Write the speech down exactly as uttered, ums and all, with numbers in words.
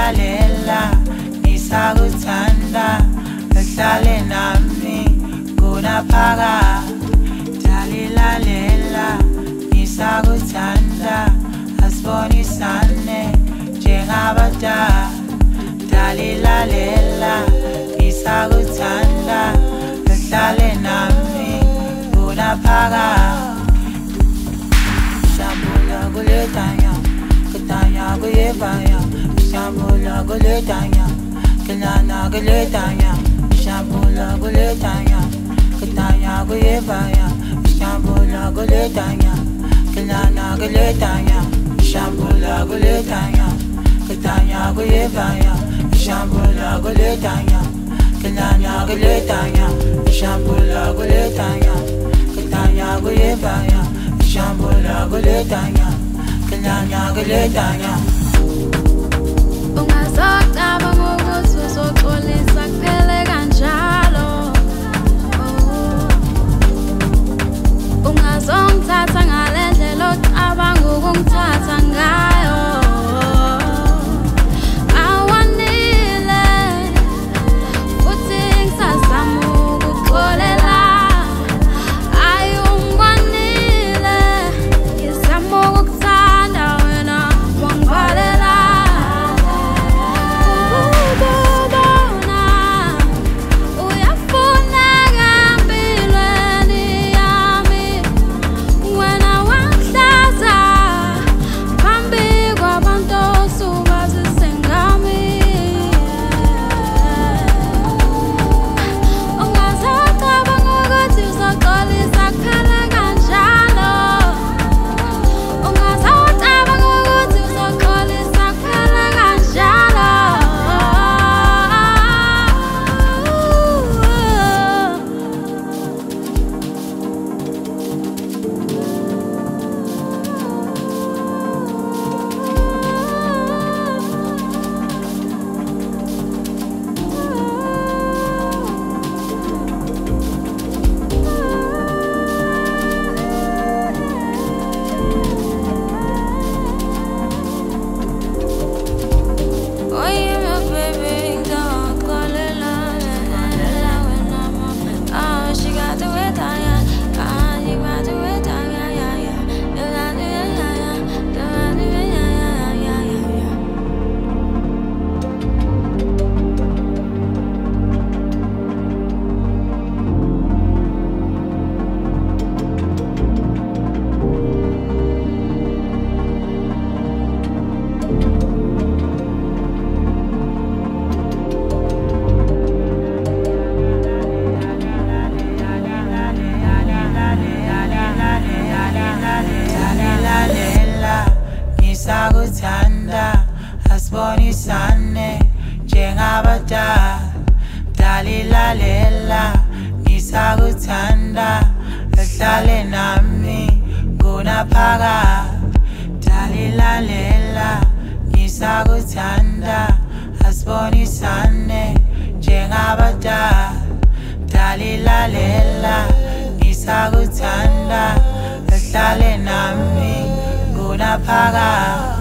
Dalilalela, ngisakuthanda, uhlale nami kunaphaka. Dalilalela, ngisakuthanda, asibonisane njengabadala. Dalilalela, ngisakuthanda, uhlale nami kunaphaka. Shambula kuletanya, ketanya kuyevaya. Shambula kuletanya, kenana kuletanya. Shambula kuletanya, ketanya kuyevaya. Shambula kuletanya, kenana kuletanya. Shambula kuletanya, ketanya kuyevaya. Shambula kuletanya, kenana kuletanya. Shambula kuletanya, ketanya kuyevaya. Shambula kuletanya, kenana kuletanya. Ungazocaba ngokuthi uzoxolisa kuphele kanjalo. Ungazongithatha ngale ndlela ocabanga ukungithatha ngayo. Awanile futhi ngisazama ukuxolela. Ayungibonile ngizama ukukuthanda wena wangibhalela. Ukubona uyafuneka empilweni yami. Wena wangihlaza phambi kwabantu osubazise ngami. Ungazocabanga ukuthi uzoxolisa kuphele kanjalo. Ungazocabanga ukuthi uzoxolisa kuphele kanjalo. Oye, my baby, don't call it love. Oh, she got the way down, yeah. Ah, you got the way down, yeah, yeah, yeah. You got the way down, yeah. You got the way down, yeah, yeah, yeah, yeah. Dalilalela, ngisakuthanda, asibonisane njengabadala. Dalilalela, ngisakuthanda, uhlale nami kunaphaka. Dalilalela, ngisakuthanda, asibonisane njengabadala. Dalilalela, ngisakuthanda, uhlale nami kunaphaka.